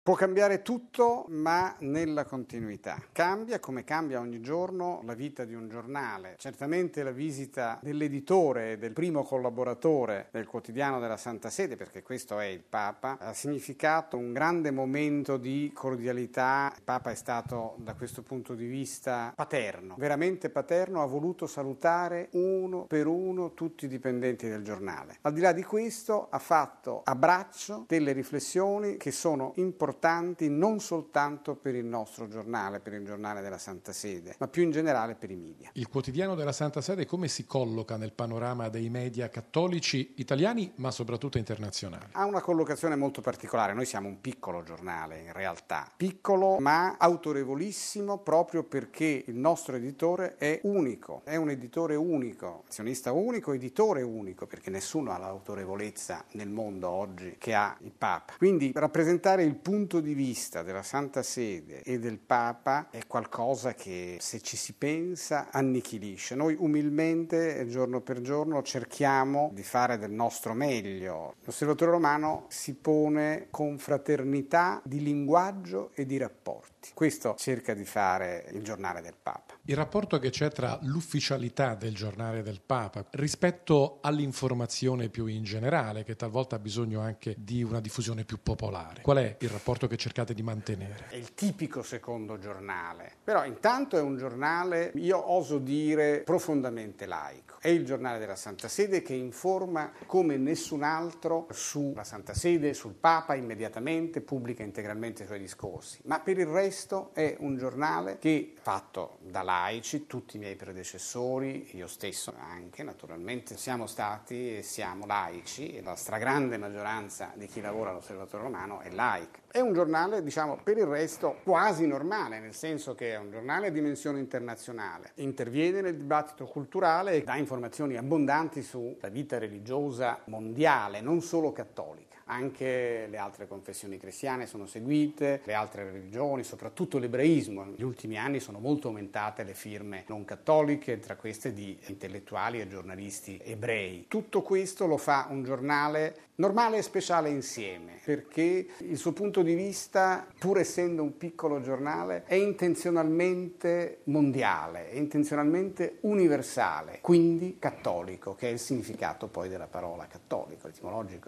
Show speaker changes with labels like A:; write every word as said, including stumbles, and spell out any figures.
A: Può cambiare tutto, ma nella continuità. Cambia come cambia ogni giorno la vita di un giornale. Certamente la visita dell'editore, del primo collaboratore del quotidiano della Santa Sede, perché questo è il Papa, ha significato un grande momento di cordialità. Il Papa è stato da questo punto di vista paterno, veramente paterno, ha voluto salutare uno per uno tutti i dipendenti del giornale. Al di là di questo ha fatto a braccio delle riflessioni che sono importanti non soltanto per il nostro giornale, per il giornale della Santa Sede, ma più in generale per i media.
B: Il quotidiano della Santa Sede come si colloca nel panorama dei media cattolici italiani, ma soprattutto internazionali?
A: Ha una collocazione molto particolare. Noi siamo un piccolo giornale, in realtà. Piccolo, ma autorevolissimo, proprio perché il nostro editore è unico. È un editore unico, azionista unico, editore unico, perché nessuno ha l'autorevolezza nel mondo oggi che ha il Papa. Quindi rappresentare il punto punto di vista della Santa Sede e del Papa è qualcosa che, se ci si pensa, annichilisce. Noi umilmente, giorno per giorno, cerchiamo di fare del nostro meglio. L'Osservatore Romano si pone con fraternità di linguaggio e di rapporti. Questo cerca di fare il giornale del Papa.
B: Il rapporto che c'è tra l'ufficialità del giornale del Papa rispetto all'informazione più in generale, che talvolta ha bisogno anche di una diffusione più popolare. Qual è il rapporto che cercate di mantenere?
A: È il tipico secondo giornale, però intanto è un giornale, io oso dire, profondamente laico. È il giornale della Santa Sede che informa come nessun altro sulla Santa Sede, sul Papa, immediatamente, pubblica integralmente i suoi discorsi. Ma per il resto è un giornale che, fatto da laici, tutti i miei predecessori, io stesso anche, naturalmente, siamo stati e siamo laici, e la stragrande maggioranza di chi lavora all'Osservatore Romano è laica. È un giornale, diciamo, per il resto quasi normale, nel senso che è un giornale a dimensione internazionale. Interviene nel dibattito culturale e dà informazioni abbondanti sulla vita religiosa mondiale, non solo cattolica. Anche le altre confessioni cristiane sono seguite, le altre religioni, soprattutto l'ebraismo. Negli ultimi anni sono molto aumentate le firme non cattoliche, tra queste di intellettuali e giornalisti ebrei. Tutto questo lo fa un giornale normale e speciale insieme, perché il suo punto di vista, pur essendo un piccolo giornale, è intenzionalmente mondiale, è intenzionalmente universale, quindi cattolico, che è il significato poi della parola cattolico, etimologico